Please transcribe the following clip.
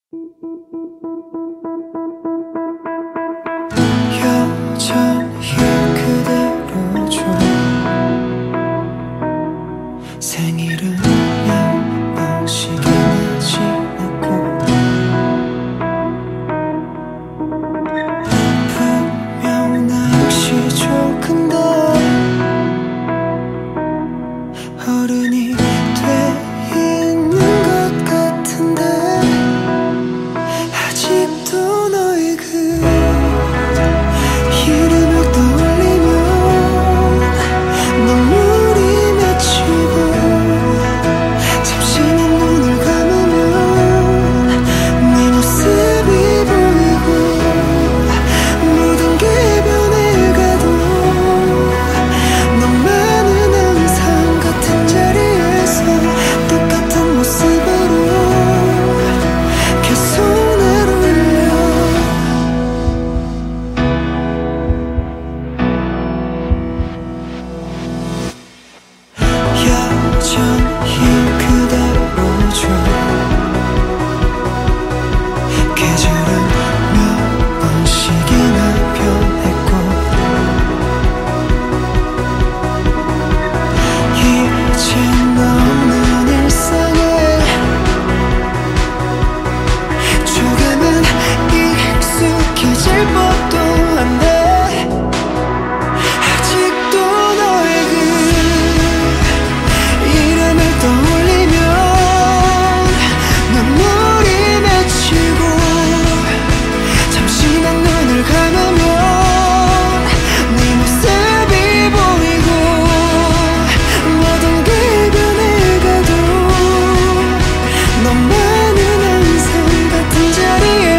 여전히 그대로죠. 생일은 몇 번씩이나 지났고 분명 나 역시 조금 더 어른이 돼 있는 것 같은데 아직도 너의 그 이름을 떠올리면 눈물이 맺히고 잠시 난 눈을 감으면 네 모습이 보이고 모든 게 변해가도 너만은 항상 같은 자리에서 똑같은 모습으로 계속 날 울려. 여전히 그대로죠. 계절은 몇 번씩이나 변했고 이젠 없는 일상에 조금은 익숙해질 법도 한데 아직도 너의 그 이름을 떠올리면 눈물이 맺히고 잠시 난 눈을 감으면 네 모습이 보이고 모든 게 변해가도 너만은 항상 같은 자리에